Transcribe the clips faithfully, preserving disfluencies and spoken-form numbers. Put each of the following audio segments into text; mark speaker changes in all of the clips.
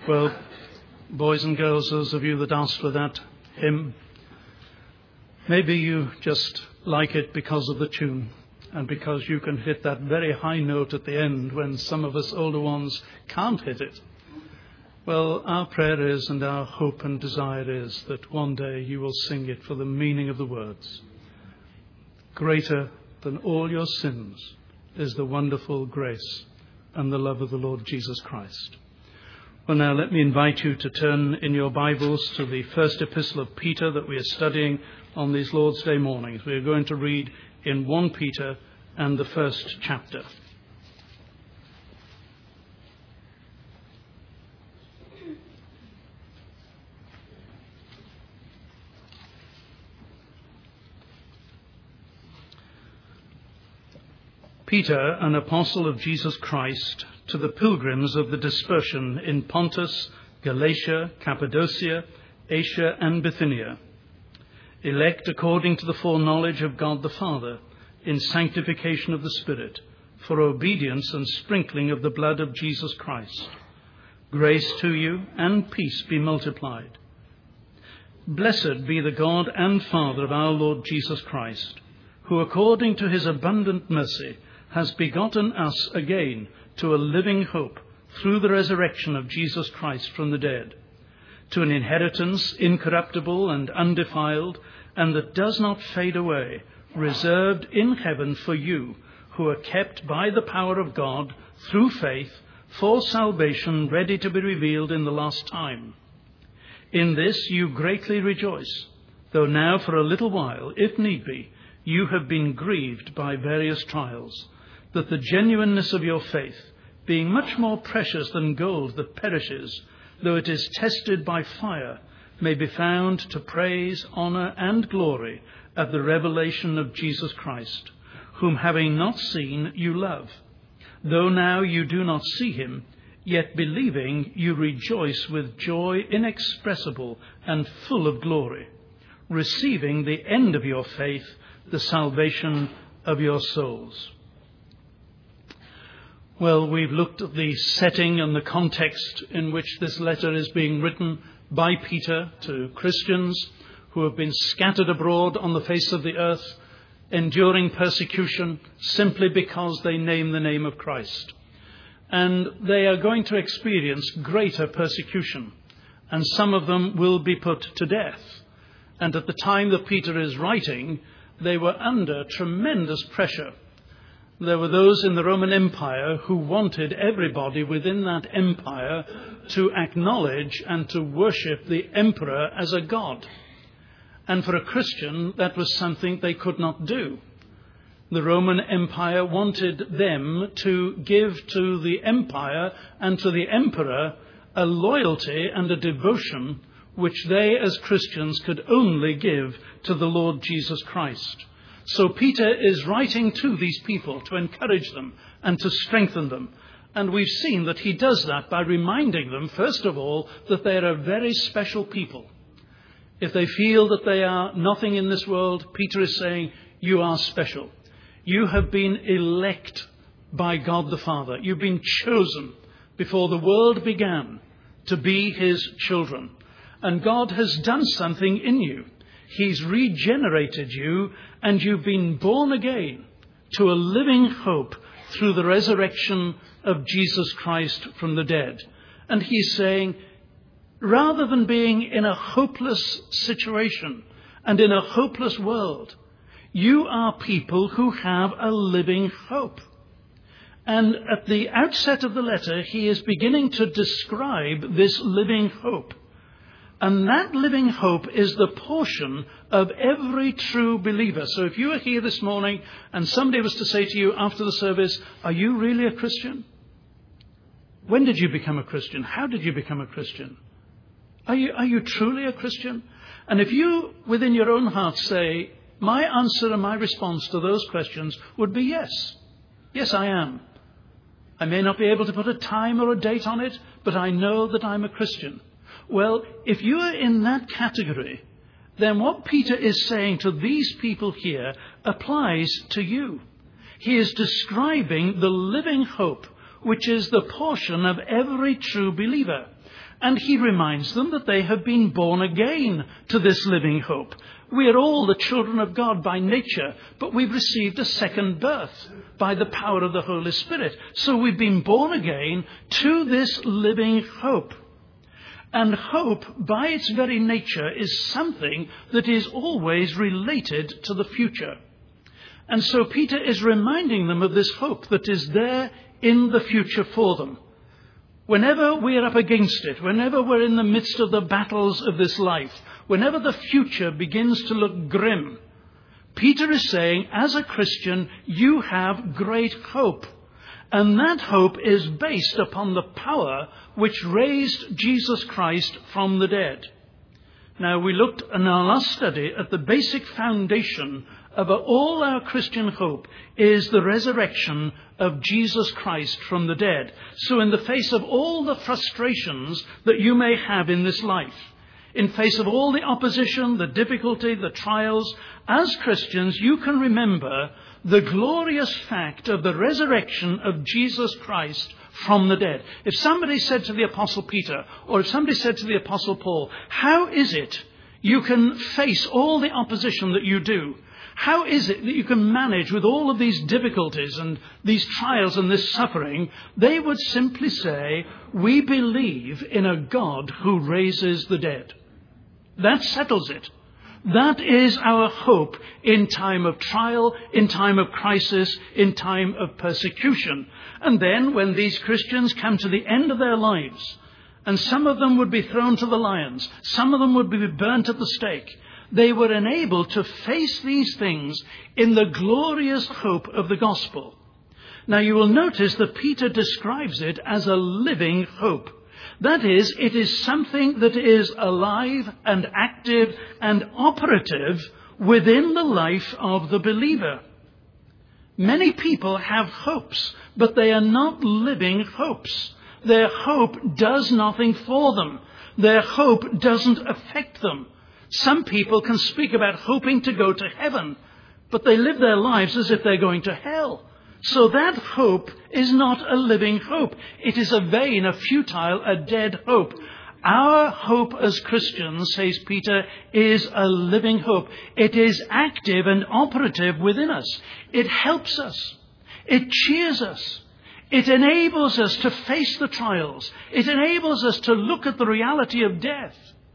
Speaker 1: Well, boys and girls, those of you that asked for that hymn, maybe you just like it because of the tune and because you can hit that very high note at the end when some of us older ones can't hit it. Well, our prayer is, and our hope and desire is, that one day you will sing it for the meaning of the words. Greater than all your sins is the wonderful grace and the love of the Lord Jesus Christ. Well, now let me invite you to turn in your Bibles to the first epistle of Peter that we are studying on these Lord's Day mornings. We are going to read in First Peter and the first chapter. Peter, an apostle of Jesus Christ, to the pilgrims of the dispersion in Pontus, Galatia, Cappadocia, Asia, and Bithynia, elect according to the foreknowledge of God the Father, in sanctification of the Spirit, for obedience and sprinkling of the blood of Jesus Christ. Grace to you and peace be multiplied. Blessed be the God and Father of our Lord Jesus Christ, who according to his abundant mercy has begotten us again to a living hope through the resurrection of Jesus Christ from the dead, to an inheritance incorruptible and undefiled, and that does not fade away, reserved in heaven for you, who are kept by the power of God through faith for salvation ready to be revealed in the last time. In this you greatly rejoice, though now for a little while, if need be, you have been grieved by various trials, that the genuineness of your faith, being much more precious than gold that perishes, though it is tested by fire, may be found to praise, honour, and glory at the revelation of Jesus Christ, whom having not seen you love. Though now you do not see him, yet believing you rejoice with joy inexpressible and full of glory, receiving the end of your faith, the salvation of your souls. Well, we've looked at the setting and the context in which this letter is being written by Peter to Christians who have been scattered abroad on the face of the earth, enduring persecution simply because they name the name of Christ. And they are going to experience greater persecution, and some of them will be put to death. And at the time that Peter is writing, they were under tremendous pressure. There were those in the Roman Empire who wanted everybody within that empire to acknowledge and to worship the emperor as a god. And for a Christian, that was something they could not do. The Roman Empire wanted them to give to the empire and to the emperor a loyalty and a devotion which they as Christians could only give to the Lord Jesus Christ. So Peter is writing to these people to encourage them and to strengthen them. And we've seen that he does that by reminding them, first of all, that they are a very special people. If they feel that they are nothing in this world, Peter is saying, you are special. You have been elect by God the Father. You've been chosen before the world began to be his children. And God has done something in you. He's regenerated you, and you've been born again to a living hope through the resurrection of Jesus Christ from the dead. And he's saying, rather than being in a hopeless situation and in a hopeless world, you are people who have a living hope. And at the outset of the letter, he is beginning to describe this living hope. And that living hope is the portion of every true believer. So if you are here this morning and somebody was to say to you after the service, are you really a Christian? When did you become a Christian? How did you become a Christian? Are you, are you truly a Christian? And if you, within your own heart, say, my answer and my response to those questions would be yes. Yes, I am. I may not be able to put a time or a date on it, but I know that I'm a Christian. Well, if you are in that category, then what Peter is saying to these people here applies to you. He is describing the living hope, which is the portion of every true believer. And he reminds them that they have been born again to this living hope. We are all the children of God by nature, but we've received a second birth by the power of the Holy Spirit. So we've been born again to this living hope. And hope, by its very nature, is something that is always related to the future. And so Peter is reminding them of this hope that is there in the future for them. Whenever we're up against it, whenever we're in the midst of the battles of this life, whenever the future begins to look grim, Peter is saying, as a Christian, you have great hope. And that hope is based upon the power which raised Jesus Christ from the dead. Now, we looked in our last study at the basic foundation of all our Christian hope is the resurrection of Jesus Christ from the dead. So in the face of all the frustrations that you may have in this life, in face of all the opposition, the difficulty, the trials, as Christians, you can remember the glorious fact of the resurrection of Jesus Christ from the dead. If somebody said to the Apostle Peter, or if somebody said to the Apostle Paul, how is it you can face all the opposition that you do? How is it that you can manage with all of these difficulties and these trials and this suffering? They would simply say, we believe in a God who raises the dead. That settles it. That is our hope in time of trial, in time of crisis, in time of persecution. And then when these Christians come to the end of their lives, and some of them would be thrown to the lions, some of them would be burnt at the stake, they were enabled to face these things in the glorious hope of the gospel. Now you will notice that Peter describes it as a living hope. That is, it is something that is alive and active and operative within the life of the believer. Many people have hopes, but they are not living hopes. Their hope does nothing for them. Their hope doesn't affect them. Some people can speak about hoping to go to heaven, but they live their lives as if they're going to hell. So that hope is not a living hope. It is a vain, a futile, a dead hope. Our hope as Christians, says Peter, is a living hope. It is active and operative within us. It helps us. It cheers us. It enables us to face the trials. It enables us to look at the reality of death.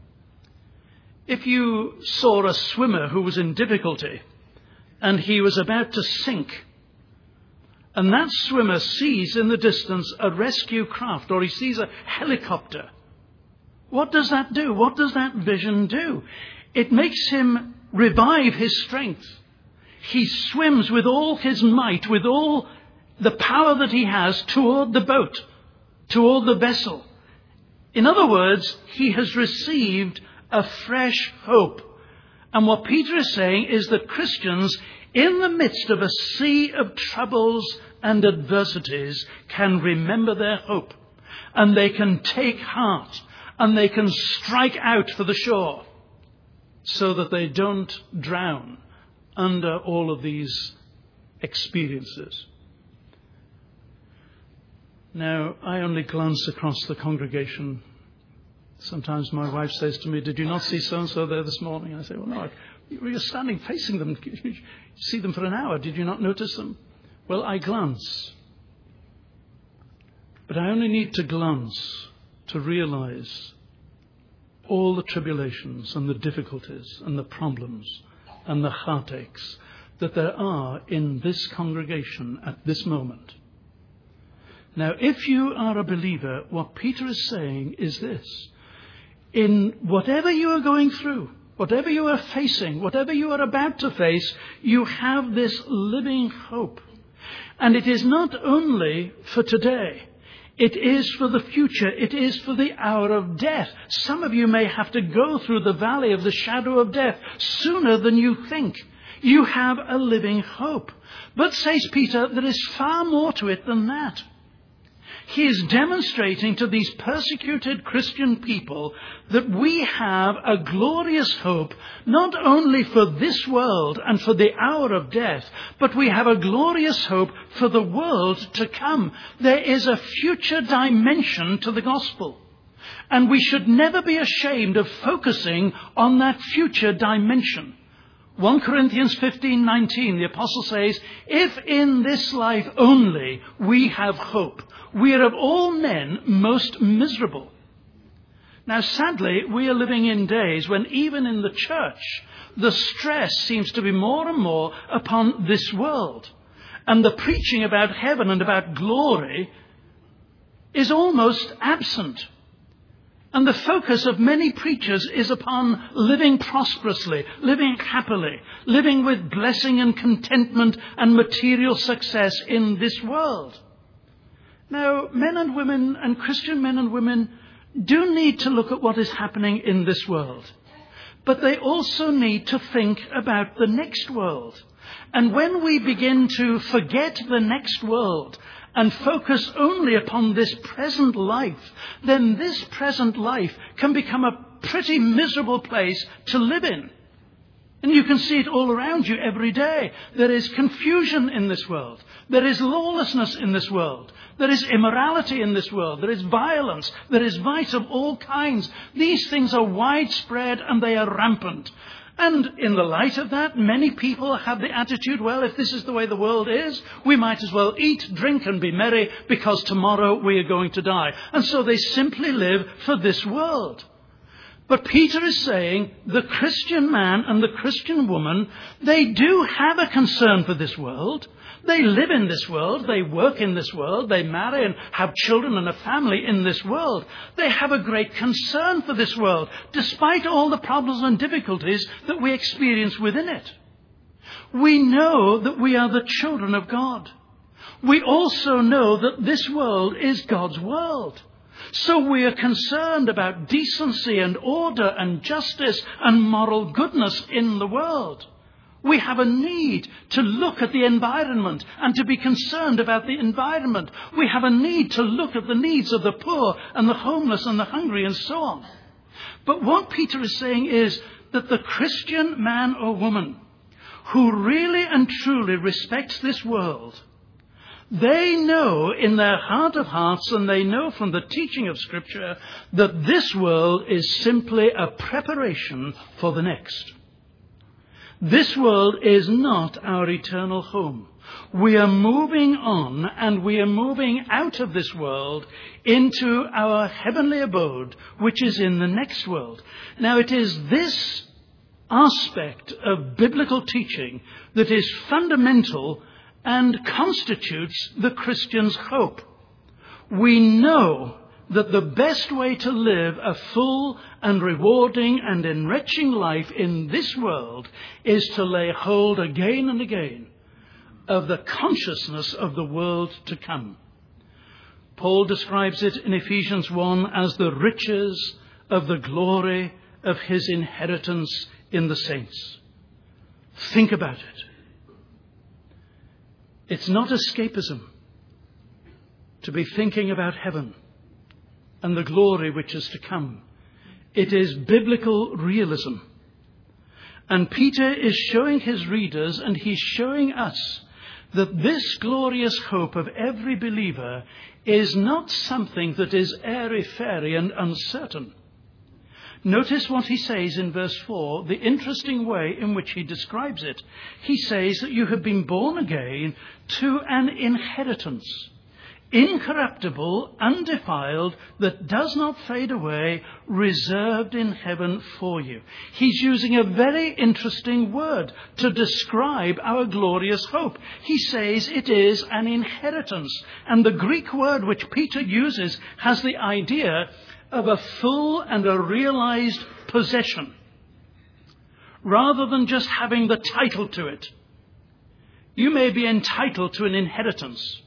Speaker 1: If you saw a swimmer who was in difficulty and he was about to sink, and that swimmer sees in the distance a rescue craft, or he sees a helicopter, what does that do? What does that vision do? It makes him revive his strength. He swims with all his might, with all the power that he has toward the boat, toward the vessel. In other words, he has received a fresh hope. And what Peter is saying is that Christians, in the midst of a sea of troubles and adversities, can remember their hope. And they can take heart. And they can strike out for the shore. So that they don't drown under all of these experiences. Now, I only glance across the congregation. Sometimes my wife says to me, did you not see so-and-so there this morning? And I say, well, no, you're standing facing them. You see them for an hour. Did you not notice them? Well, I glance. But I only need to glance to realize all the tribulations and the difficulties and the problems and the heartaches that there are in this congregation at this moment. Now, if you are a believer, what Peter is saying is this. In whatever you are going through, whatever you are facing, whatever you are about to face, you have this living hope. And it is not only for today. It is for the future. It is for the hour of death. Some of you may have to go through the valley of the shadow of death sooner than you think. You have a living hope. But, says Peter, there is far more to it than that. He is demonstrating to these persecuted Christian people that we have a glorious hope, not only for this world and for the hour of death, but we have a glorious hope for the world to come. There is a future dimension to the gospel. And we should never be ashamed of focusing on that future dimension. First Corinthians fifteen nineteen, the apostle says, if in this life only we have hope, we are of all men most miserable. Now, sadly, we are living in days when even in the church, the stress seems to be more and more upon this world. And the preaching about heaven and about glory is almost absent. And the focus of many preachers is upon living prosperously, living happily, living with blessing and contentment and material success in this world. Now, men and women and Christian men and women do need to look at what is happening in this world. But they also need to think about the next world. And when we begin to forget the next world and focus only upon this present life, then this present life can become a pretty miserable place to live in. And you can see it all around you every day. There is confusion in this world. There is lawlessness in this world. There is immorality in this world. There is violence. There is vice of all kinds. These things are widespread and they are rampant. And in the light of that, many people have the attitude, well, if this is the way the world is, we might as well eat, drink and be merry because tomorrow we are going to die. And so they simply live for this world. But Peter is saying the Christian man and the Christian woman, they do have a concern for this world. They live in this world. They work in this world. They marry and have children and a family in this world. They have a great concern for this world, despite all the problems and difficulties that we experience within it. We know that we are the children of God. We also know that this world is God's world. So we are concerned about decency and order and justice and moral goodness in the world. We have a need to look at the environment and to be concerned about the environment. We have a need to look at the needs of the poor and the homeless and the hungry and so on. But what Peter is saying is that the Christian man or woman who really and truly respects this world, they know in their heart of hearts, and they know from the teaching of Scripture, that this world is simply a preparation for the next. This world is not our eternal home. We are moving on, and we are moving out of this world into our heavenly abode, which is in the next world. Now, it is this aspect of biblical teaching that is fundamental and constitutes the Christian's hope. We know that the best way to live a full and rewarding and enriching life in this world is to lay hold again and again of the consciousness of the world to come. Paul describes it in Ephesians one as the riches of the glory of his inheritance in the saints. Think about it. It's not escapism to be thinking about heaven and the glory which is to come. It is biblical realism. And Peter is showing his readers, and he's showing us, that this glorious hope of every believer is not something that is airy-fairy and uncertain. Notice what he says in verse four, the interesting way in which he describes it. He says that you have been born again to an inheritance, incorruptible, undefiled, that does not fade away, reserved in heaven for you. He's using a very interesting word to describe our glorious hope. He says it is an inheritance. And the Greek word which Peter uses has the idea of a full and a realized possession, rather than just having the title to it. You may be entitled to an inheritance.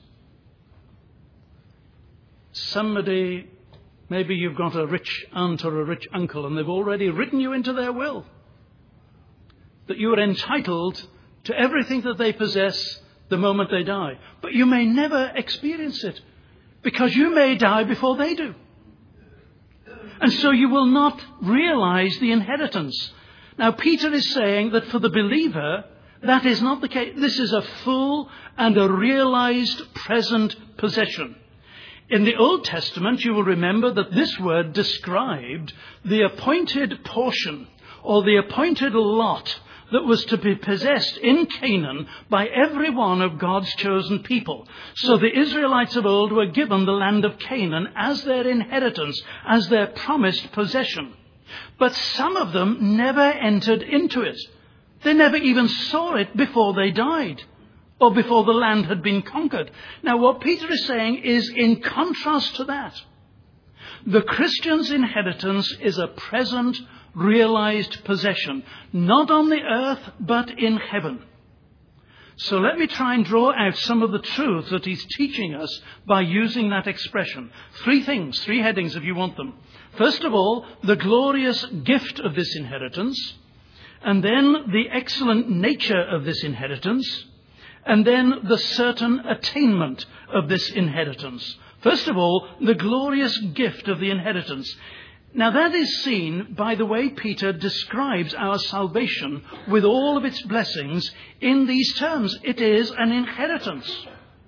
Speaker 1: Somebody, maybe you've got a rich aunt or a rich uncle, and they've already written you into their will that you are entitled to everything that they possess the moment they die. But you may never experience it, because you may die before they do. And so you will not realize the inheritance. Now, Peter is saying that for the believer, that is not the case. This is a full and a realized present possession. In the Old Testament, you will remember that this word described the appointed portion or the appointed lot that was to be possessed in Canaan by every one of God's chosen people. So the Israelites of old were given the land of Canaan as their inheritance, as their promised possession. But some of them never entered into it. They never even saw it before they died or before the land had been conquered. Now, what Peter is saying is in contrast to that. The Christian's inheritance is a present, realized possession, not on the earth, but in heaven. So let me try and draw out some of the truths that he's teaching us by using that expression. Three things, three headings if you want them. First of all, the glorious gift of this inheritance, and then the excellent nature of this inheritance, and then the certain attainment of this inheritance. First of all, the glorious gift of the inheritance. Now that is seen by the way Peter describes our salvation with all of its blessings in these terms. It is an inheritance.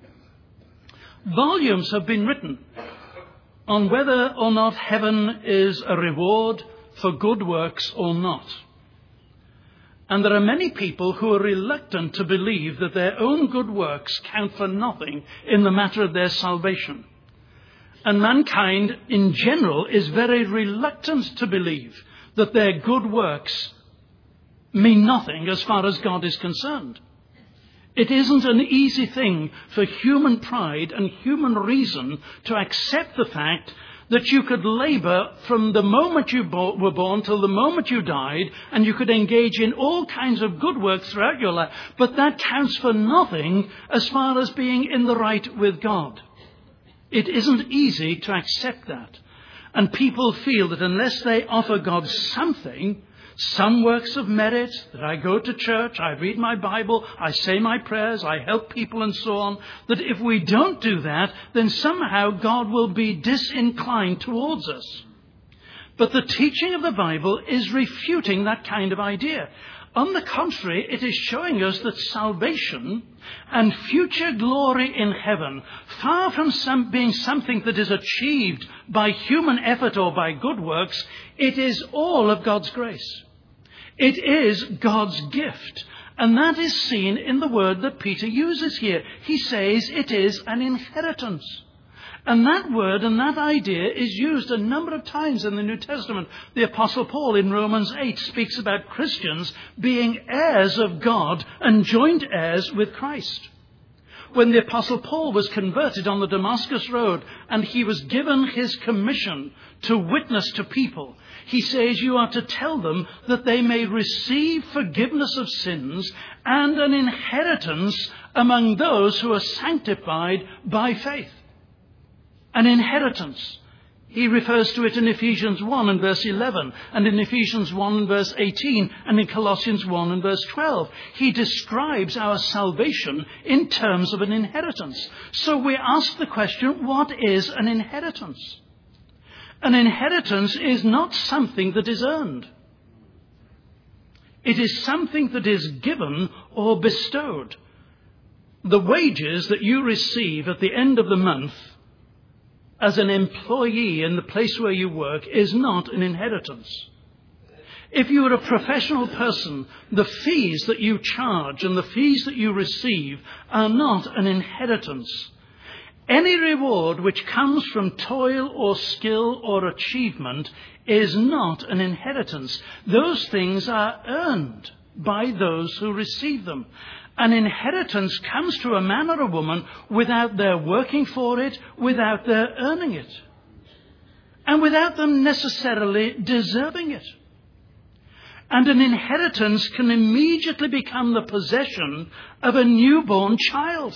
Speaker 1: Volumes have been written on whether or not heaven is a reward for good works or not. And there are many people who are reluctant to believe that their own good works count for nothing in the matter of their salvation. And mankind in general is very reluctant to believe that their good works mean nothing as far as God is concerned. It isn't an easy thing for human pride and human reason to accept the fact that you could labor from the moment you bo- were born till the moment you died, and you could engage in all kinds of good works throughout your life, but that counts for nothing as far as being in the right with God. It isn't easy to accept that. And people feel that unless they offer God something, some works of merit, that I go to church, I read my Bible, I say my prayers, I help people and so on, that if we don't do that, then somehow God will be disinclined towards us. But the teaching of the Bible is refuting that kind of idea. On the contrary, it is showing us that salvation and future glory in heaven, far from some being something that is achieved by human effort or by good works, it is all of God's grace. It is God's gift. And that is seen in the word that Peter uses here. He says it is an inheritance. And that word and that idea is used a number of times in the New Testament. The Apostle Paul in Romans eight speaks about Christians being heirs of God and joint heirs with Christ. When the Apostle Paul was converted on the Damascus Road and he was given his commission to witness to people, he says you are to tell them that they may receive forgiveness of sins and an inheritance among those who are sanctified by faith. An inheritance. He refers to it in Ephesians one and verse eleven, and in Ephesians one and verse eighteen, and in Colossians one and verse twelve. He describes our salvation in terms of an inheritance. So we ask the question, what is an inheritance? An inheritance is not something that is earned. It is something that is given or bestowed. The wages that you receive at the end of the month as an employee in the place where you work is not an inheritance. If you are a professional person, the fees that you charge and the fees that you receive are not an inheritance. Any reward which comes from toil or skill or achievement is not an inheritance. Those things are earned by those who receive them. An inheritance comes to a man or a woman without their working for it, without their earning it, and without them necessarily deserving it. And an inheritance can immediately become the possession of a newborn child.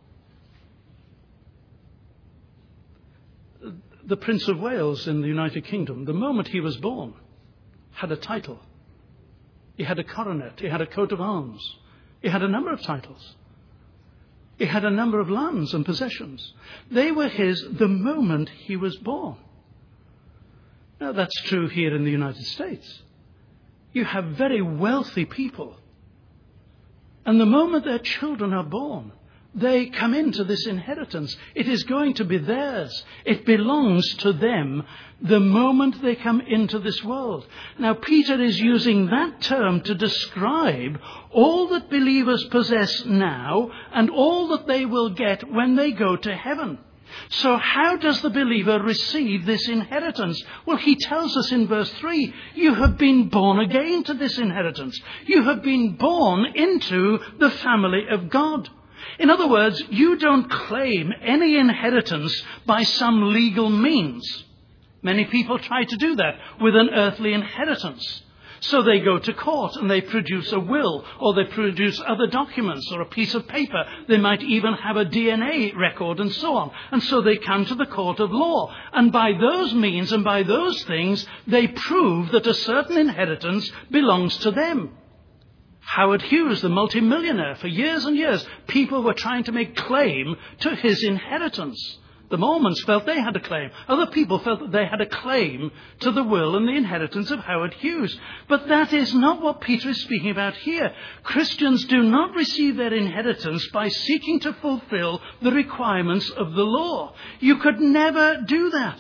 Speaker 1: The Prince of Wales in the United Kingdom, the moment he was born, had a title. He had a coronet. He had a coat of arms. He had a number of titles. He had a number of lands and possessions. They were his the moment he was born. Now, that's true here in the United States. You have very wealthy people. And the moment their children are born, they come into this inheritance. It is going to be theirs. It belongs to them the moment they come into this world. Now, Peter is using that term to describe all that believers possess now and all that they will get when they go to heaven. So how does the believer receive this inheritance? Well, he tells us in verse three, you have been born again to this inheritance. You have been born into the family of God. In other words, you don't claim any inheritance by some legal means. Many people try to do that with an earthly inheritance. So they go to court and they produce a will, or they produce other documents or a piece of paper. They might even have a D N A record and so on. And so they come to the court of law. And by those means and by those things, they prove that a certain inheritance belongs to them. Howard Hughes, the multimillionaire, for years and years, people were trying to make claim to his inheritance. The Mormons felt they had a claim. Other people felt that they had a claim to the will and the inheritance of Howard Hughes. But that is not what Peter is speaking about here. Christians do not receive their inheritance by seeking to fulfill the requirements of the law. You could never do that.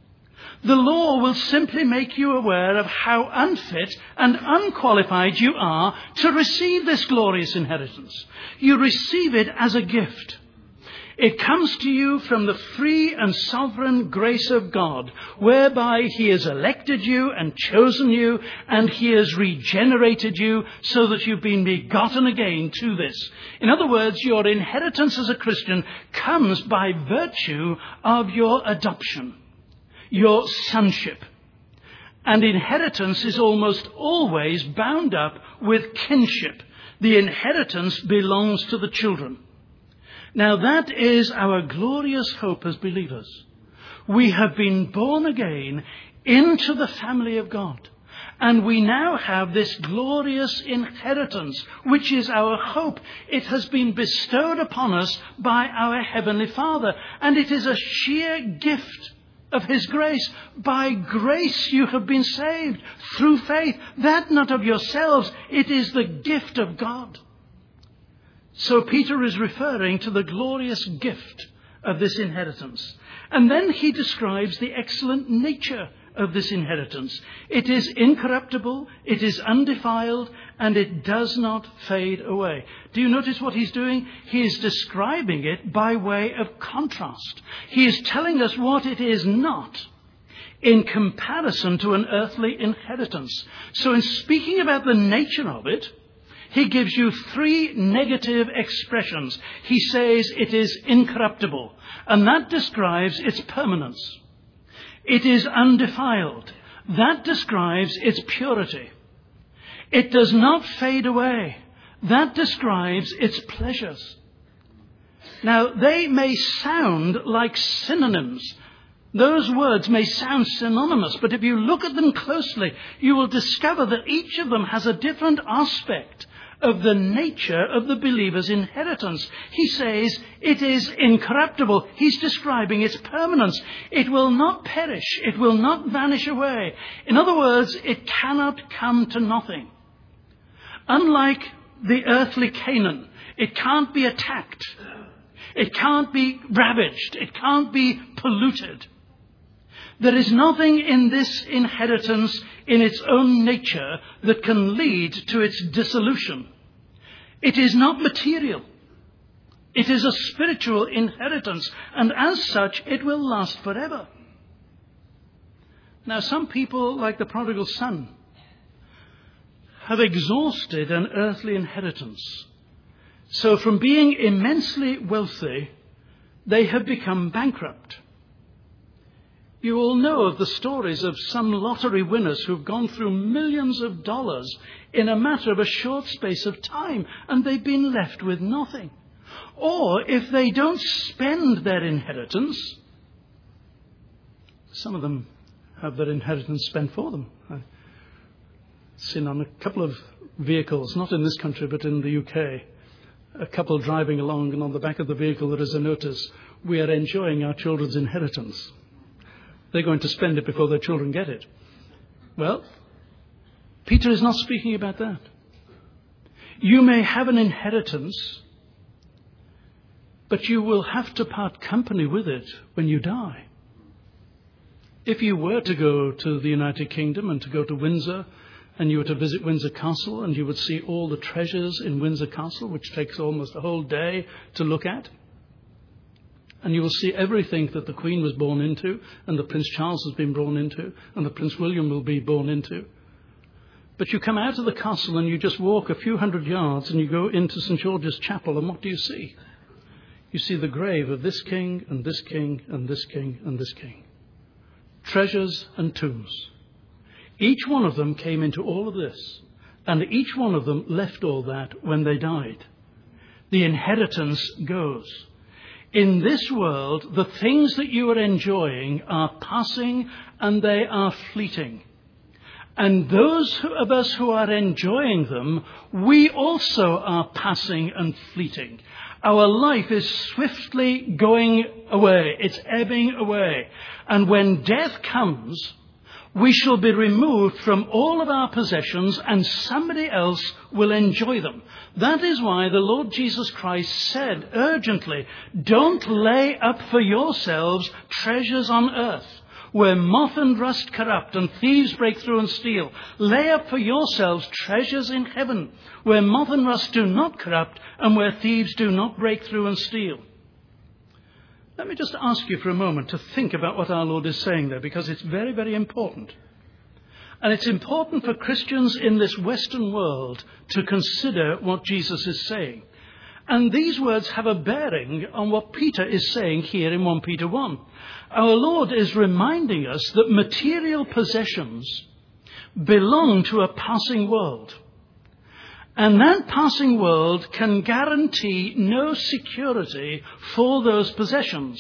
Speaker 1: The law will simply make you aware of how unfit and unqualified you are to receive this glorious inheritance. You receive it as a gift. It comes to you from the free and sovereign grace of God, whereby he has elected you and chosen you, and he has regenerated you so that you've been begotten again to this. In other words, your inheritance as a Christian comes by virtue of your adoption, your sonship. And inheritance is almost always bound up with kinship. The inheritance belongs to the children. Now that is our glorious hope as believers. We have been born again into the family of God. And we now have this glorious inheritance, which is our hope. It has been bestowed upon us by our Heavenly Father. And it is a sheer gift of his grace. By grace you have been saved through faith. That not of yourselves. It is the gift of God. So Peter is referring to the glorious gift of this inheritance. And then he describes the excellent nature of this inheritance. It is incorruptible, it is undefiled, and it does not fade away. Do you notice what he's doing? He is describing it by way of contrast. He is telling us what it is not in comparison to an earthly inheritance. So in speaking about the nature of it, he gives you three negative expressions. He says it is incorruptible, and that describes its permanence. It is undefiled. That describes its purity. It does not fade away. That describes its pleasures. Now, they may sound like synonyms. Those words may sound synonymous, but if you look at them closely, you will discover that each of them has a different aspect of the nature of the believer's inheritance. He says it is incorruptible. He's describing its permanence. It will not perish. It will not vanish away. In other words, it cannot come to nothing. Unlike the earthly Canaan, it can't be attacked. It can't be ravaged. It can't be polluted. There is nothing in this inheritance in its own nature that can lead to its dissolution. It is not material. It is a spiritual inheritance, and as such, it will last forever. Now, some people, like the prodigal son, have exhausted an earthly inheritance. So from being immensely wealthy, they have become bankrupt. You all know of the stories of some lottery winners who've gone through millions of dollars in a matter of a short space of time, and they've been left with nothing. Or if they don't spend their inheritance, some of them have their inheritance spent for them. I've seen on a couple of vehicles, not in this country but in the U K, a couple driving along, and on the back of the vehicle there is a notice, "We are enjoying our children's inheritance." They're going to spend it before their children get it. Well, Peter is not speaking about that. You may have an inheritance, But you will have to part company with it when you die. If you were to go to the United Kingdom and to go to Windsor, and you were to visit Windsor Castle, and you would see all the treasures in Windsor Castle, which takes almost a whole day to look at, and you will see everything that the Queen was born into, and that Prince Charles has been born into, and that Prince William will be born into. But you come out of the castle and you just walk a few hundred yards and you go into Saint George's Chapel, and what do you see? You see the grave of this king and this king and this king and this king. Treasures and tombs. Each one of them came into all of this, and each one of them left all that when they died. The inheritance goes. In this world, the things that you are enjoying are passing and they are fleeting. And those of us who are enjoying them, we also are passing and fleeting. Our life is swiftly going away. It's ebbing away. And when death comes, we shall be removed from all of our possessions and somebody else will enjoy them. That is why the Lord Jesus Christ said urgently, don't lay up for yourselves treasures on earth, where moth and rust corrupt and thieves break through and steal. Lay up for yourselves treasures in heaven, where moth and rust do not corrupt and where thieves do not break through and steal. Let me just ask you for a moment to think about what our Lord is saying there, because it's very, very important. And it's important for Christians in this Western world to consider what Jesus is saying. And these words have a bearing on what Peter is saying here in First Peter one. Our Lord is reminding us that material possessions belong to a passing world. And that passing world can guarantee no security for those possessions.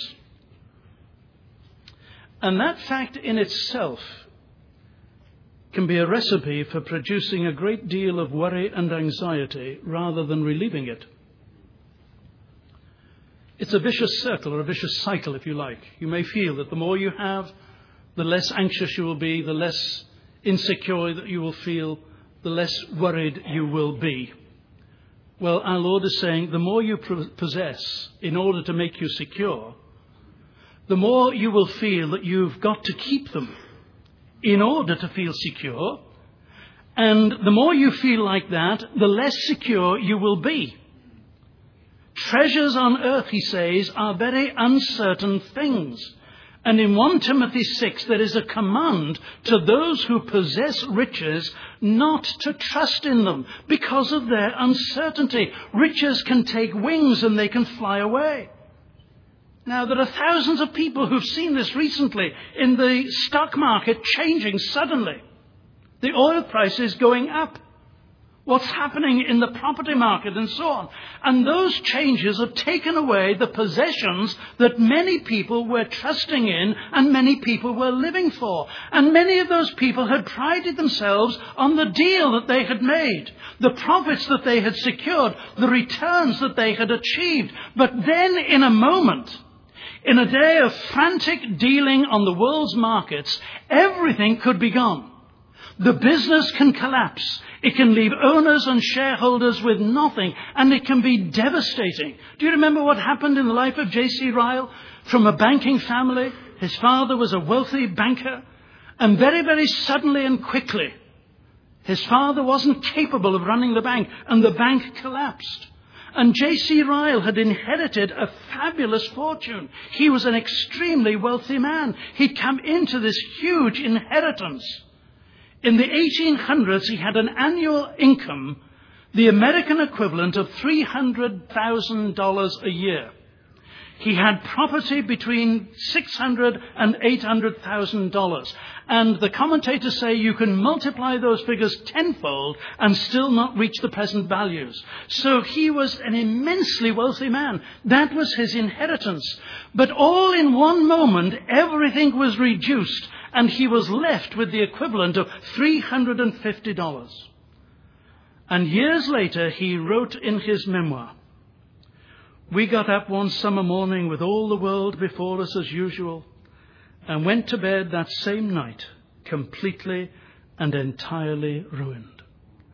Speaker 1: And that fact in itself can be a recipe for producing a great deal of worry and anxiety rather than relieving it. It's a vicious circle, or a vicious cycle, if you like. You may feel that the more you have, the less anxious you will be, the less insecure that you will feel, the less worried you will be. Well, our Lord is saying the more you possess in order to make you secure, the more you will feel that you've got to keep them in order to feel secure. And the more you feel like that, the less secure you will be. Treasures on earth, he says, are very uncertain things. And in First Timothy six, there is a command to those who possess riches not to trust in them because of their uncertainty. Riches can take wings and they can fly away. Now, there are thousands of people who've seen this recently in the stock market changing suddenly. The oil price is going up. What's happening in the property market and so on. And those changes have taken away the possessions that many people were trusting in and many people were living for. And many of those people had prided themselves on the deal that they had made, the profits that they had secured, the returns that they had achieved. But then in a moment, in a day of frantic dealing on the world's markets, everything could be gone. The business can collapse. It can leave owners and shareholders with nothing, and it can be devastating. Do you remember what happened in the life of J C Ryle? From a banking family, his father was a wealthy banker, and very, very suddenly and quickly, his father wasn't capable of running the bank, and the bank collapsed. And J C Ryle had inherited a fabulous fortune. He was an extremely wealthy man. He'd come into this huge inheritance. In the eighteen hundreds, he had an annual income, the American equivalent of three hundred thousand dollars a year. He had property between six hundred thousand dollars and eight hundred thousand dollars. And the commentators say you can multiply those figures tenfold and still not reach the present values. So he was an immensely wealthy man. That was his inheritance. But all in one moment, everything was reduced, and he was left with the equivalent of three hundred fifty dollars. And years later, he wrote in his memoir, "We got up one summer morning with all the world before us as usual and went to bed that same night completely and entirely ruined."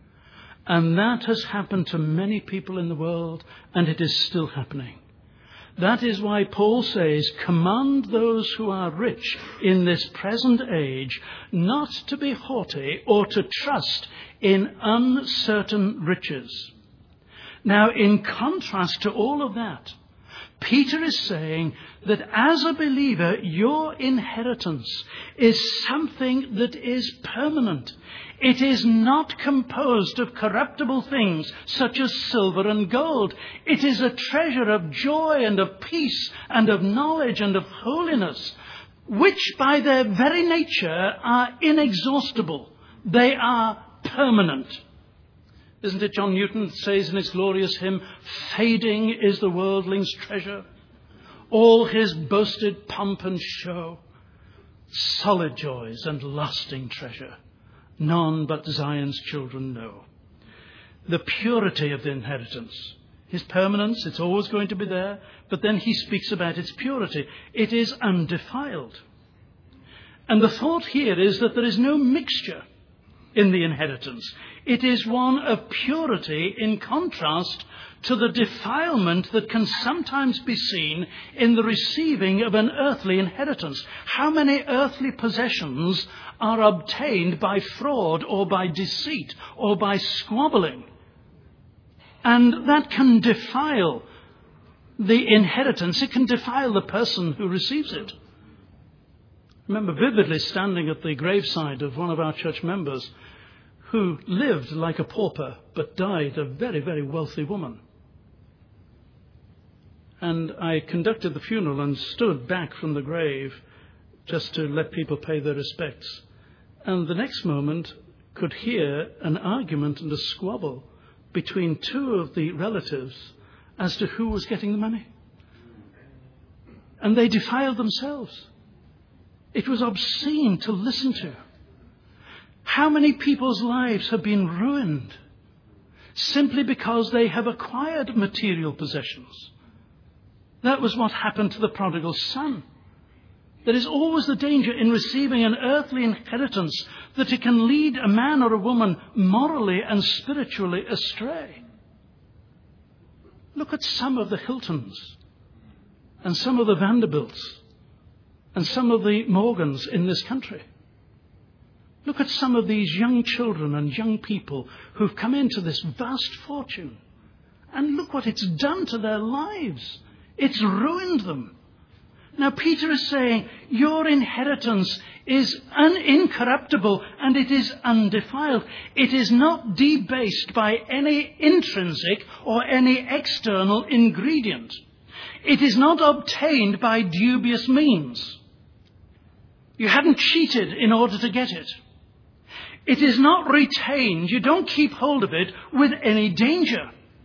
Speaker 1: And that has happened to many people in the world, and it is still happening. That is why Paul says, command those who are rich in this present age not to be haughty or to trust in uncertain riches. Now, in contrast to all of that, Peter is saying that as a believer, your inheritance is something that is permanent. It is not composed of corruptible things such as silver and gold. It is a treasure of joy and of peace and of knowledge and of holiness, which by their very nature are inexhaustible. They are permanent. Isn't it John Newton says in his glorious hymn, fading is the worldling's treasure, all his boasted pomp and show, solid joys and lasting treasure, none but Zion's children know. The purity of the inheritance, his permanence, it's always going to be there, but then he speaks about its purity. It is undefiled. And the thought here is that there is no mixture in the inheritance. It is one of purity in contrast to the defilement that can sometimes be seen in the receiving of an earthly inheritance. How many earthly possessions are obtained by fraud or by deceit or by squabbling? And that can defile the inheritance. It can defile the person who receives it. I remember vividly standing at the graveside of one of our church members who lived like a pauper but died a very, very wealthy woman. And I conducted the funeral and stood back from the grave just to let people pay their respects. And the next moment could hear an argument and a squabble between two of the relatives as to who was getting the money. And they defiled themselves. It was obscene to listen to. How many people's lives have been ruined simply because they have acquired material possessions? That was what happened to the prodigal son. There is always the danger in receiving an earthly inheritance that it can lead a man or a woman morally and spiritually astray. Look at some of the Hiltons and some of the Vanderbilts and some of the Morgans in this country. Look at some of these young children and young people who've come into this vast fortune. And look what it's done to their lives. It's ruined them. Now Peter is saying your inheritance is un- incorruptible and it is undefiled. It is not debased by any intrinsic or any external ingredient. It is not obtained by dubious means. You haven't cheated in order to get it. It is not retained. You don't keep hold of it with any danger.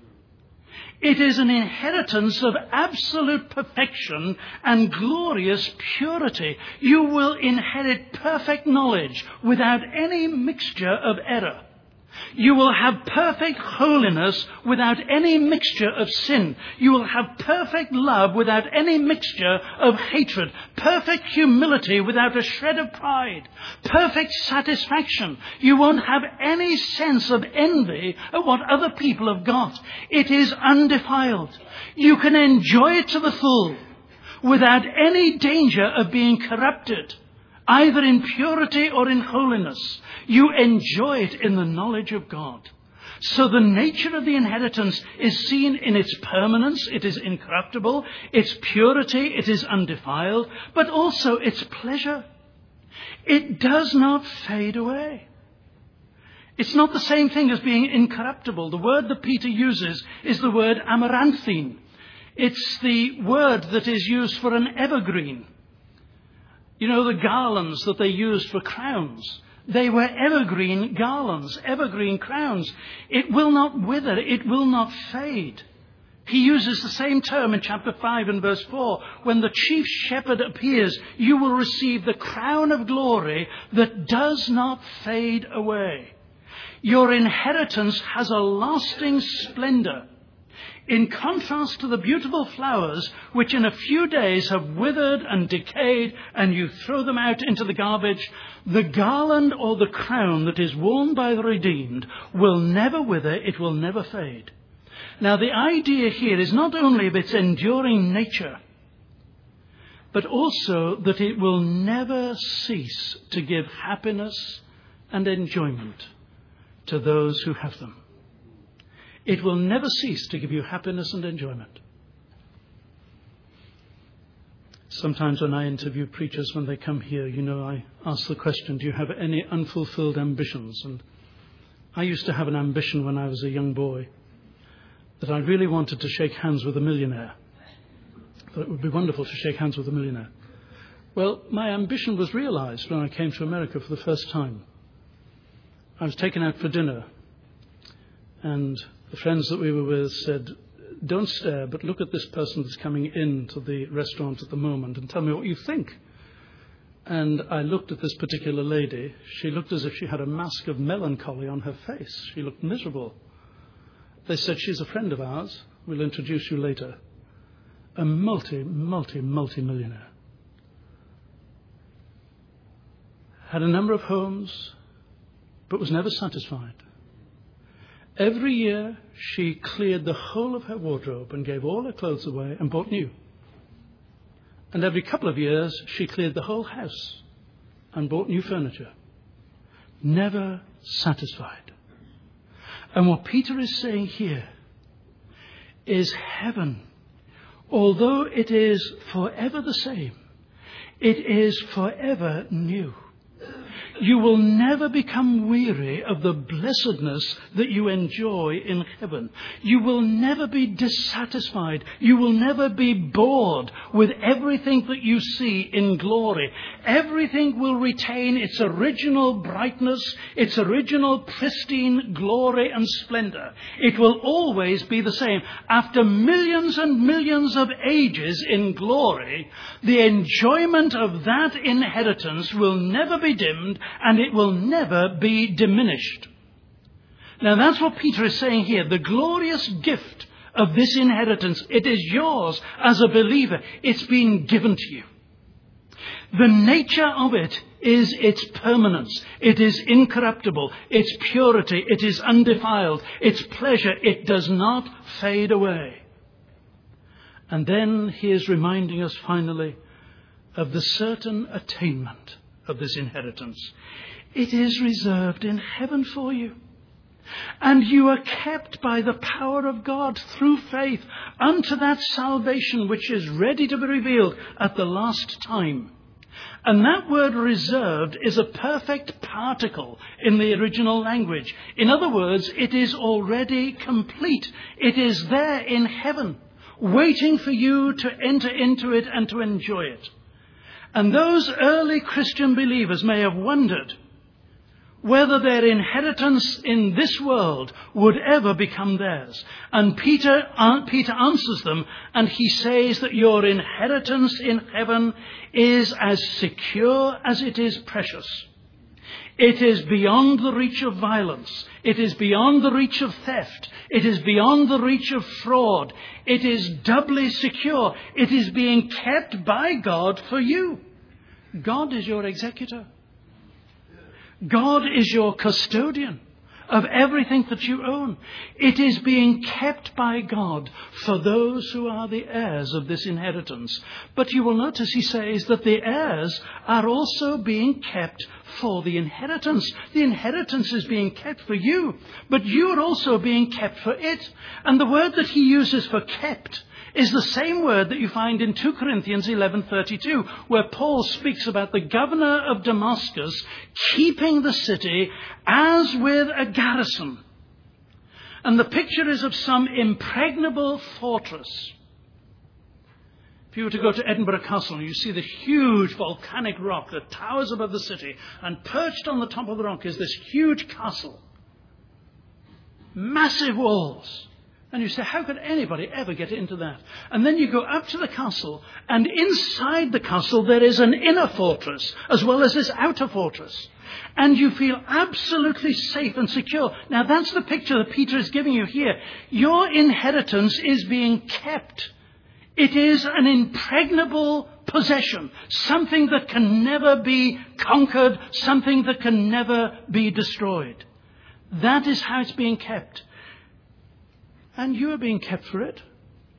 Speaker 1: It is an inheritance of absolute perfection and glorious purity. You will inherit perfect knowledge without any mixture of error. You will have perfect holiness without any mixture of sin. You will have perfect love without any mixture of hatred. Perfect humility without a shred of pride. Perfect satisfaction. You won't have any sense of envy at what other people have got. It is undefiled. You can enjoy it to the full without any danger of being corrupted, either in purity or in holiness. You enjoy it in the knowledge of God. So the nature of the inheritance is seen in its permanence. It is incorruptible. Its purity, it is undefiled. But also its pleasure. It does not fade away. It's not the same thing as being incorruptible. The word that Peter uses is the word amaranthine. It's the word that is used for an evergreen. You know, the garlands that they used for crowns. They were evergreen garlands, evergreen crowns. It will not wither, it will not fade. He uses the same term in chapter five and verse four. When the chief shepherd appears, you will receive the crown of glory that does not fade away. Your inheritance has a lasting splendor. In contrast to the beautiful flowers which in a few days have withered and decayed and you throw them out into the garbage, the garland or the crown that is worn by the redeemed will never wither, it will never fade. Now, the idea here is not only of its enduring nature, but also that it will never cease to give happiness and enjoyment to those who have them. It will never cease to give you happiness and enjoyment. Sometimes when I interview preachers when they come here, you know, I ask the question, do you have any unfulfilled ambitions? And I used to have an ambition when I was a young boy that I really wanted to shake hands with a millionaire. I thought it would be wonderful to shake hands with a millionaire. Well, my ambition was realized when I came to America for the first time. I was taken out for dinner, and the friends that we were with said, don't stare, but look at this person that's coming into the restaurant at the moment and tell me what you think. And I looked at this particular lady. She looked as if she had a mask of melancholy on her face. She looked miserable. They said, she's a friend of ours. We'll introduce you later. A multi, multi, multi-millionaire. Had a number of homes, but was never satisfied. Every year, she cleared the whole of her wardrobe and gave all her clothes away and bought new. And every couple of years, she cleared the whole house and bought new furniture. Never satisfied. And what Peter is saying here is heaven, although it is forever the same, it is forever new. You will never become weary of the blessedness that you enjoy in heaven. You will never be dissatisfied. You will never be bored with everything that you see in glory. Everything will retain its original brightness, its original pristine glory and splendor. It will always be the same. After millions and millions of ages in glory, the enjoyment of that inheritance will never be dimmed, and it will never be diminished. Now that's what Peter is saying here. The glorious gift of this inheritance, it is yours as a believer. It's been given to you. The nature of it is its permanence. It is incorruptible. Its purity. It is undefiled. Its pleasure. It does not fade away. And then he is reminding us finally of the certain attainment of this inheritance. It is reserved in heaven for you. And you are kept by the power of God through faith unto that salvation which is ready to be revealed at the last time. And that word reserved is a perfect particle in the original language. In other words, it is already complete. It is there in heaven, waiting for you to enter into it and to enjoy it. And those early Christian believers may have wondered whether their inheritance in this world would ever become theirs. And Peter, Peter answers them, and he says that your inheritance in heaven is as secure as it is precious. It is beyond the reach of violence. It is beyond the reach of theft. It is beyond the reach of fraud. It is doubly secure. It is being kept by God for you. God is your executor. God is your custodian of everything that you own. It is being kept by God for those who are the heirs of this inheritance. But you will notice he says that the heirs are also being kept for the inheritance. The inheritance is being kept for you, but you are also being kept for it. And the word that he uses for kept is the same word that you find in two Corinthians eleven thirty-two, where Paul speaks about the governor of Damascus keeping the city as with a garrison. And the picture is of some impregnable fortress. If you were to go to Edinburgh Castle, you see the huge volcanic rock that towers above the city, and perched on the top of the rock is this huge castle. Massive walls. And you say, how could anybody ever get into that? And then you go up to the castle, and inside the castle there is an inner fortress as well as this outer fortress. And you feel absolutely safe and secure. Now that's the picture that Peter is giving you here. Your inheritance is being kept. It is an impregnable possession, something that can never be conquered, something that can never be destroyed. That is how it's being kept. And you are being kept for it.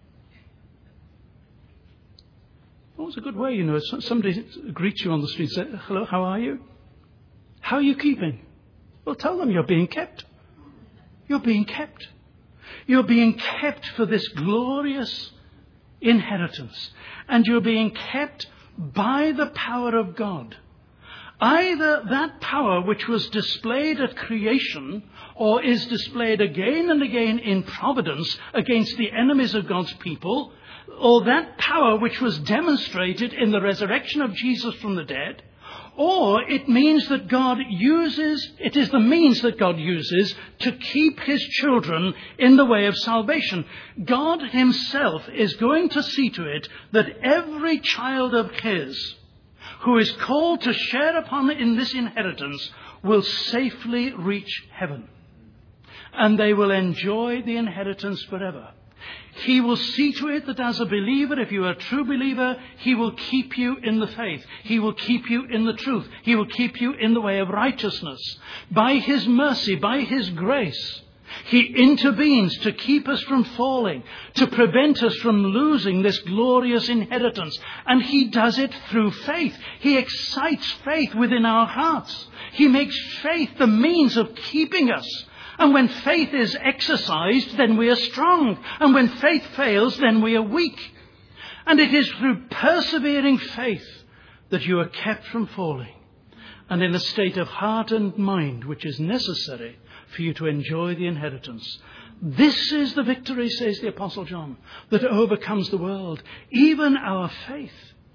Speaker 1: Well, it's a good way, you know. Somebody greets you on the street and says, hello, how are you? How are you keeping? Well, tell them you're being kept. You're being kept. You're being kept for this glorious inheritance. And you're being kept by the power of God. Either that power which was displayed at creation or is displayed again and again in providence against the enemies of God's people, or that power which was demonstrated in the resurrection of Jesus from the dead, or it means that God uses, it is the means that God uses to keep his children in the way of salvation. God himself is going to see to it that every child of his who is called to share upon in this inheritance will safely reach heaven. And they will enjoy the inheritance forever. He will see to it that as a believer, if you are a true believer, he will keep you in the faith. He will keep you in the truth. He will keep you in the way of righteousness. By his mercy, by his grace, he intervenes to keep us from falling, to prevent us from losing this glorious inheritance. And he does it through faith. He excites faith within our hearts. He makes faith the means of keeping us. And when faith is exercised, then we are strong. And when faith fails, then we are weak. And it is through persevering faith that you are kept from falling, and in a state of heart and mind which is necessary for you to enjoy the inheritance. This is the victory, says the Apostle John, that overcomes the world, even our faith.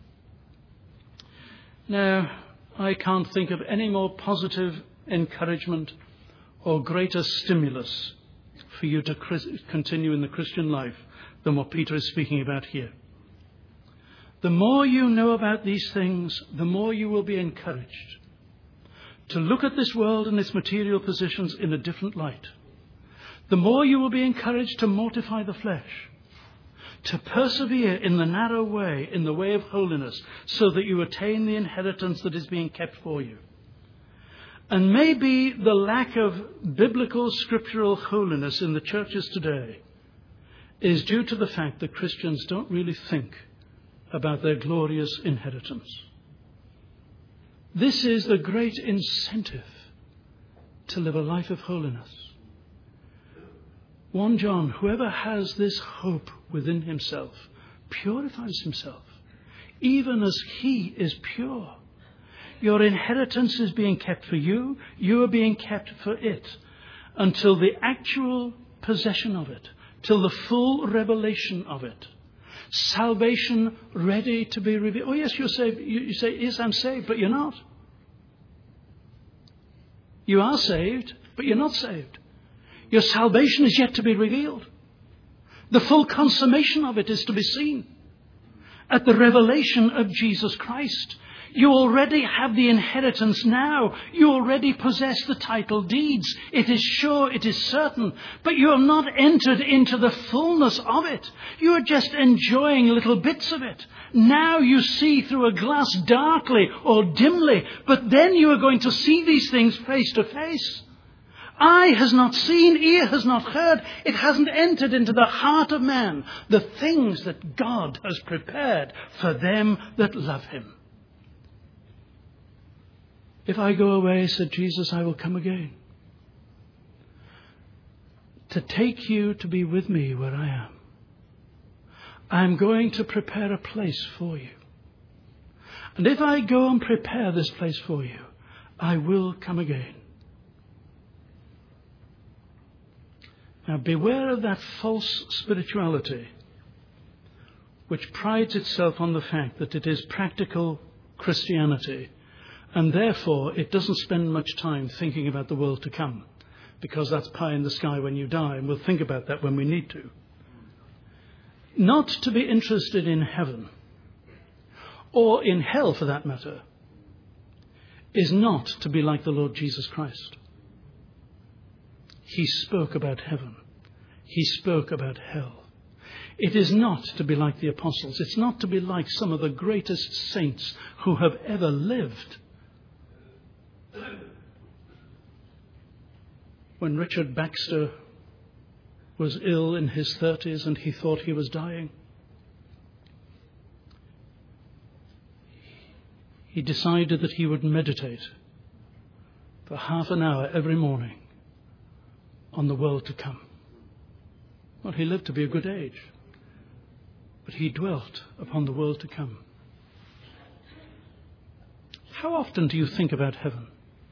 Speaker 1: Now, I can't think of any more positive encouragement or greater stimulus for you to continue in the Christian life than what Peter is speaking about here. The more you know about these things, the more you will be encouraged to look at this world and its material positions in a different light. The more you will be encouraged to mortify the flesh, to persevere in the narrow way, in the way of holiness, so that you attain the inheritance that is being kept for you. And maybe the lack of biblical scriptural holiness in the churches today is due to the fact that Christians don't really think about their glorious inheritance. This is the great incentive to live a life of holiness. First John, whoever has this hope within himself purifies himself, even as he is pure. Your inheritance is being kept for you. You are being kept for it until the actual possession of it, till the full revelation of it. Salvation ready to be revealed. Oh, yes, you're saved. You, you say, yes, I'm saved, but you're not. You are saved, but you're not saved. Your salvation is yet to be revealed. The full consummation of it is to be seen at the revelation of Jesus Christ. You already have the inheritance now. You already possess the title deeds. It is sure, it is certain. But you have not entered into the fullness of it. You are just enjoying little bits of it. Now you see through a glass darkly or dimly. But then you are going to see these things face to face. Eye has not seen, ear has not heard. It hasn't entered into the heart of man the things that God has prepared for them that love him. If I go away, said Jesus, I will come again to take you to be with me where I am. I am going to prepare a place for you. And if I go and prepare this place for you, I will come again. Now beware of that false spirituality which prides itself on the fact that it is practical Christianity. And therefore, it doesn't spend much time thinking about the world to come, because that's pie in the sky when you die, and we'll think about that when we need to. Not to be interested in heaven, or in hell for that matter, is not to be like the Lord Jesus Christ. He spoke about heaven. He spoke about hell. It is not to be like the apostles. It's not to be like some of the greatest saints who have ever lived. When Richard Baxter was ill in his thirties and he thought he was dying. He decided that he would meditate for half an hour every morning on the world to come. Well, he lived to be a good age, but he dwelt upon the world to come. How often do you think about heaven?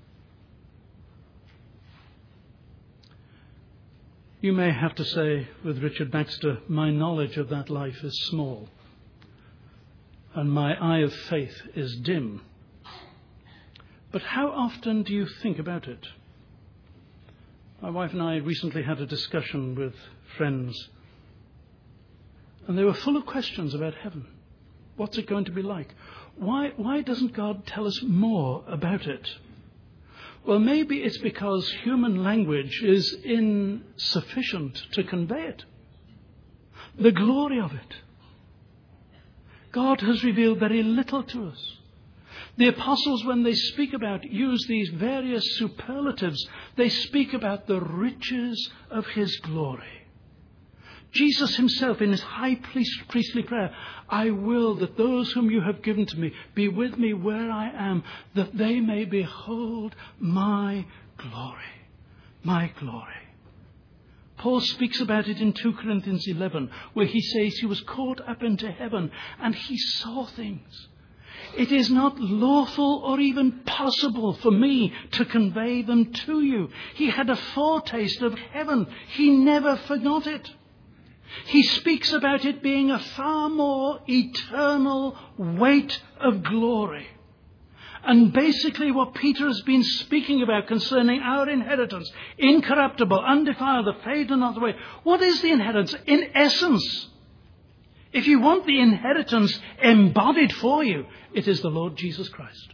Speaker 1: You may have to say with Richard Baxter, my knowledge of that life is small and my eye of faith is dim. But how often do you think about it? My wife and I recently had a discussion with friends, and they were full of questions about heaven. What's it going to be like? Why, why doesn't God tell us more about it? Well, maybe it's because human language is insufficient to convey it. The glory of it. God has revealed very little to us. The apostles, when they speak about, use these various superlatives, they speak about the riches of his glory. Jesus himself in his high priest, priestly prayer, I will that those whom you have given to me be with me where I am, that they may behold my glory, my glory. Paul speaks about it in two Corinthians eleven, where he says he was caught up into heaven and he saw things. It is not lawful or even possible for me to convey them to you. He had a foretaste of heaven. He never forgot it. He speaks about it being a far more eternal weight of glory. And basically what Peter has been speaking about concerning our inheritance, incorruptible, undefiled, the fade and not away. What is the inheritance? In essence, if you want the inheritance embodied for you, it is the Lord Jesus Christ.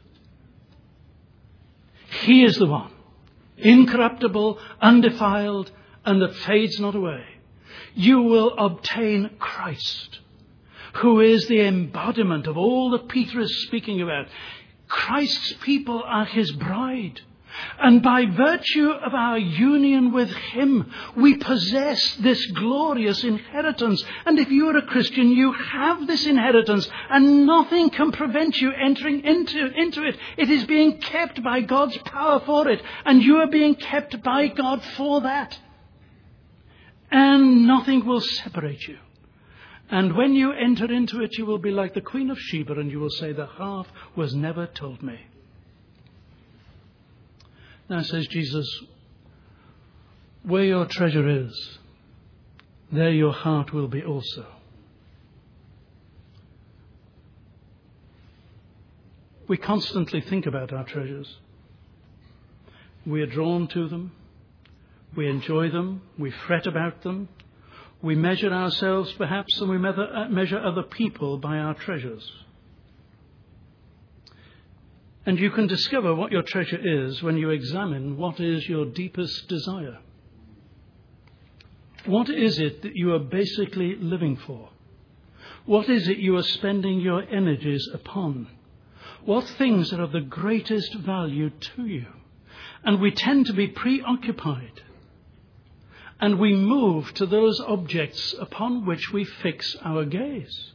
Speaker 1: He is the one, incorruptible, undefiled, and that fades not away. You will obtain Christ, who is the embodiment of all that Peter is speaking about. Christ's people are his bride. And by virtue of our union with him, we possess this glorious inheritance. And if you are a Christian, you have this inheritance and nothing can prevent you entering into, into it. It is being kept by God's power for it. And you are being kept by God for that. And nothing will separate you. And when you enter into it, you will be like the Queen of Sheba, and you will say, the half was never told me. Now says Jesus, where your treasure is, there your heart will be also. We constantly think about our treasures. We are drawn to them. We enjoy them. We fret about them. We measure ourselves perhaps, and we measure other people by our treasures. And you can discover what your treasure is when you examine what is your deepest desire. What is it that you are basically living for? What is it you are spending your energies upon? What things are of the greatest value to you? And we tend to be preoccupied. And we move to those objects upon which we fix our gaze.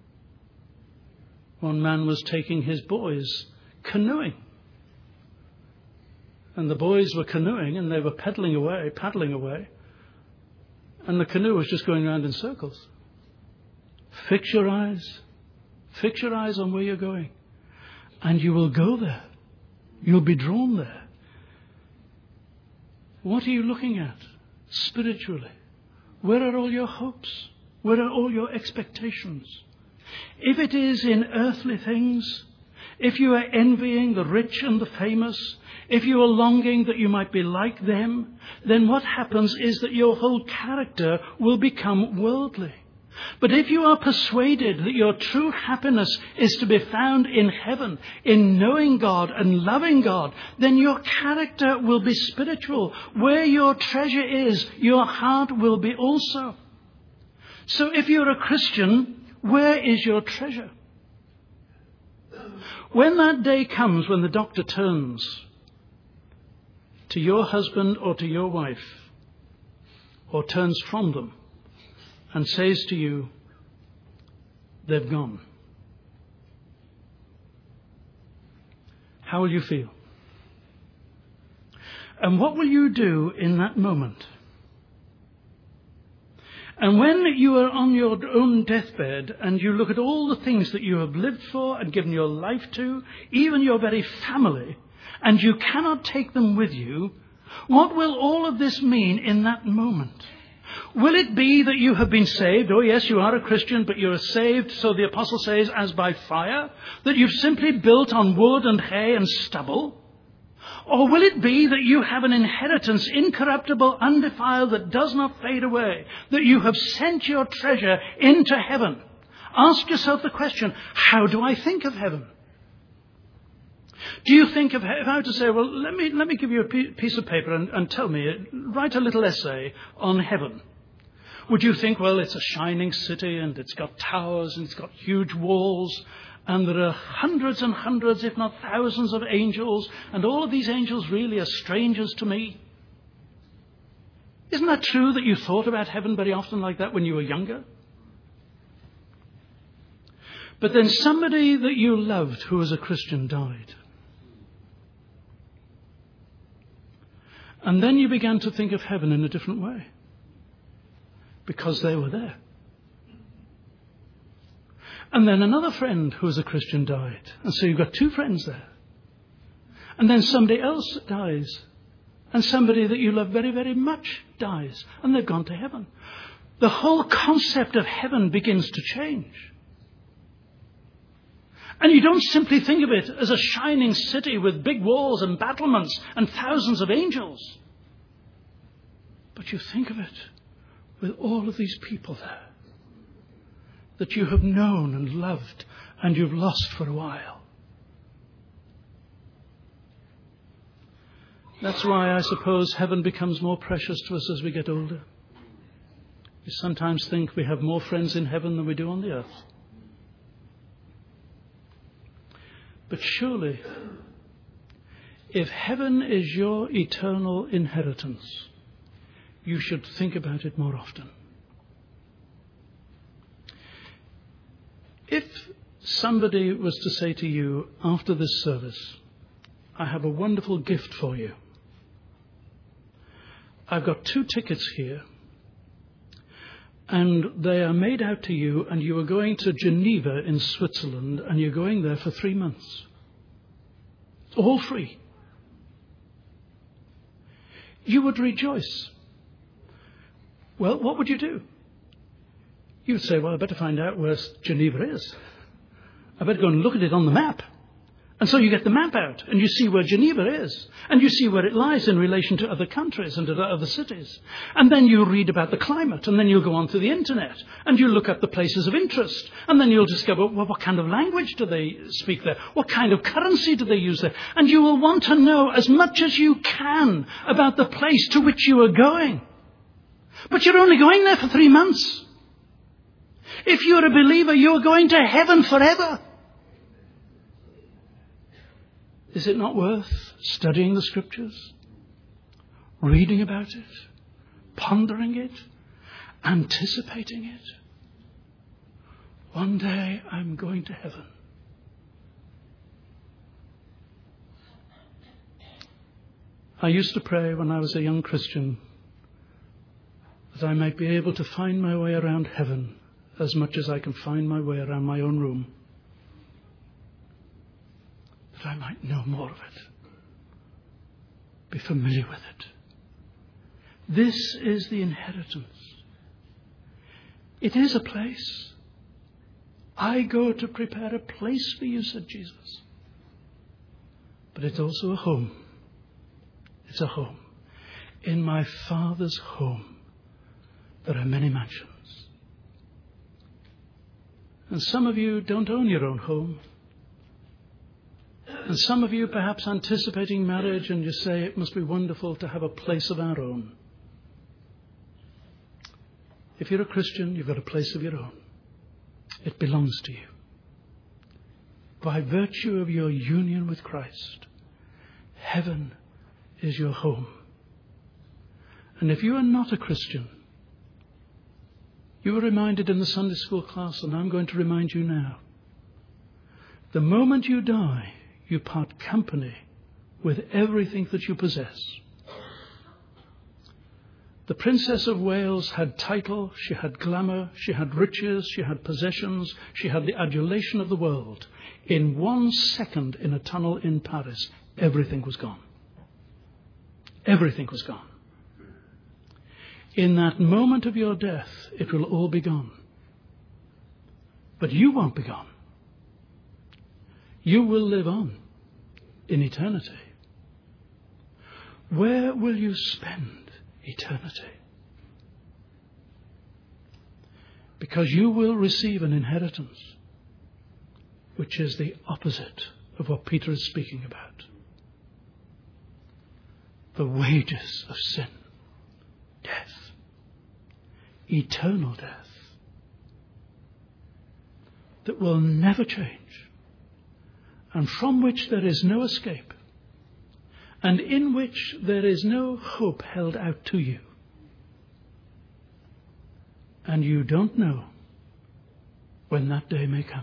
Speaker 1: One man was taking his boys canoeing. And the boys were canoeing and they were pedaling away, paddling away. And the canoe was just going around in circles. Fix your eyes. Fix your eyes on where you're going. And you will go there. You'll be drawn there. What are you looking at? Spiritually, where are all your hopes? Where are all your expectations? If it is in earthly things, if you are envying the rich and the famous, if you are longing that you might be like them, then what happens is that your whole character will become worldly. But if you are persuaded that your true happiness is to be found in heaven, in knowing God and loving God, then your character will be spiritual. Where your treasure is, your heart will be also. So if you're a Christian, where is your treasure? When that day comes when the doctor turns to your husband or to your wife, or turns from them and says to you, they've gone, how will you feel? And what will you do in that moment? And when you are on your own deathbed and you look at all the things that you have lived for and given your life to, even your very family, and you cannot take them with you, what will all of this mean in that moment? Will it be that you have been saved? Oh yes, you are a Christian, but you are saved, so the apostle says, as by fire? That you've simply built on wood and hay and stubble? Or will it be that you have an inheritance incorruptible, undefiled, that does not fade away? That you have sent your treasure into heaven? Ask yourself the question, how do I think of heaven? Do you think of, if I were to say, well, let me, let me give you a piece of paper and, and tell me, write a little essay on heaven. Would you think, well, it's a shining city and it's got towers and it's got huge walls and there are hundreds and hundreds, if not thousands of angels, and all of these angels really are strangers to me? Isn't that true that you thought about heaven very often like that when you were younger? But then somebody that you loved who was a Christian died. And then you began to think of heaven in a different way. Because they were there. And then another friend who was a Christian died. And so you've got two friends there. And then somebody else dies. And somebody that you love very, very much dies. And they've gone to heaven. The whole concept of heaven begins to change. And you don't simply think of it as a shining city with big walls and battlements and thousands of angels. But you think of it with all of these people there that you have known and loved and you've lost for a while. That's why I suppose heaven becomes more precious to us as we get older. We sometimes think we have more friends in heaven than we do on the earth. But surely, if heaven is your eternal inheritance, you should think about it more often. If somebody was to say to you after this service, I have a wonderful gift for you. I've got two tickets here, and they are made out to you, and you are going to Geneva in Switzerland, and you're going there for three months. It's all free. You would rejoice. Well, what would you do? You would say, well, I better find out where Geneva is. I better go and look at it on the map. And so you get the map out and you see where Geneva is. And you see where it lies in relation to other countries and to other cities. And then you read about the climate. And then you'll go onto the internet and you look up the places of interest. And then you'll discover, well, what kind of language do they speak there? What kind of currency do they use there? And you will want to know as much as you can about the place to which you are going. But you're only going there for three months. If you're a believer, you're going to heaven forever. Is it not worth studying the Scriptures, reading about it, pondering it, anticipating it? One day I'm going to heaven. I used to pray when I was a young Christian that I might be able to find my way around heaven as much as I can find my way around my own room. That I might know more of it. Be familiar with it. This is the inheritance. It is a place. I go to prepare a place for you, said Jesus. But it's also a home. It's a home. In my Father's home, there are many mansions. And some of you don't own your own home. And some of you perhaps anticipating marriage and you say it must be wonderful to have a place of our own. If you're a Christian, you've got a place of your own. It belongs to you. By virtue of your union with Christ, heaven is your home. And if you are not a Christian, You were reminded in the Sunday school class, and I'm going to remind you now. The moment you die, you part company with everything that you possess. The Princess of Wales had title, she had glamour, she had riches, she had possessions, she had the adulation of the world. In one second in a tunnel in Paris, everything was gone. Everything was gone. In that moment of your death, it will all be gone. But you won't be gone. You will live on in eternity. Where will you spend eternity? Because you will receive an inheritance, which is the opposite of what Peter is speaking about. The wages of sin, death, eternal death, that will never change, and from which there is no escape, and in which there is no hope held out to you. And you don't know when that day may come.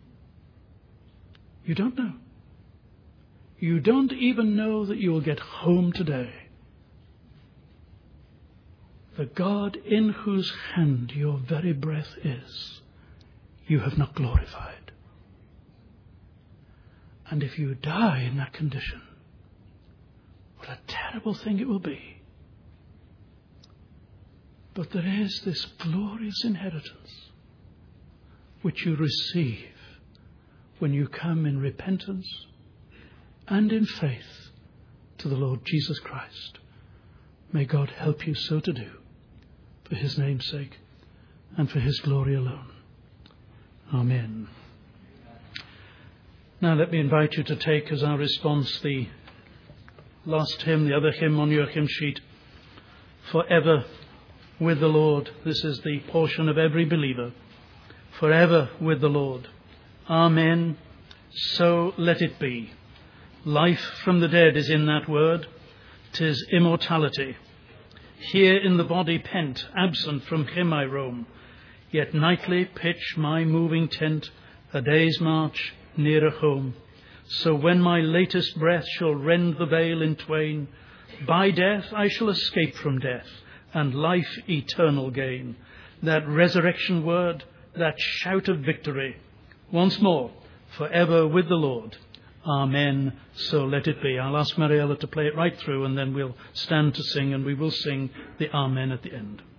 Speaker 1: You don't know. You don't even know that you will get home today. The God in whose hand your very breath is, you have not glorified. And if you die in that condition, what a terrible thing it will be. But there is this glorious inheritance which you receive when you come in repentance and in faith to the Lord Jesus Christ. May God help you so to do, for his name's sake and for his glory alone. Amen. Now let me invite you to take as our response the last hymn, the other hymn on your hymn sheet, Forever with the Lord. This is the portion of every believer. Forever with the Lord. Amen. So let it be. Life from the dead is in that word. 'Tis immortality. Here in the body pent, absent from him I roam. Yet nightly pitch my moving tent, a day's march nearer home. So when my latest breath shall rend the veil in twain, by death I shall escape from death, and life eternal gain. That resurrection word, that shout of victory. Once more, forever with the Lord. Amen. So let it be. I'll ask Mariella to play it right through, and then we'll stand to sing, and we will sing the Amen at the end.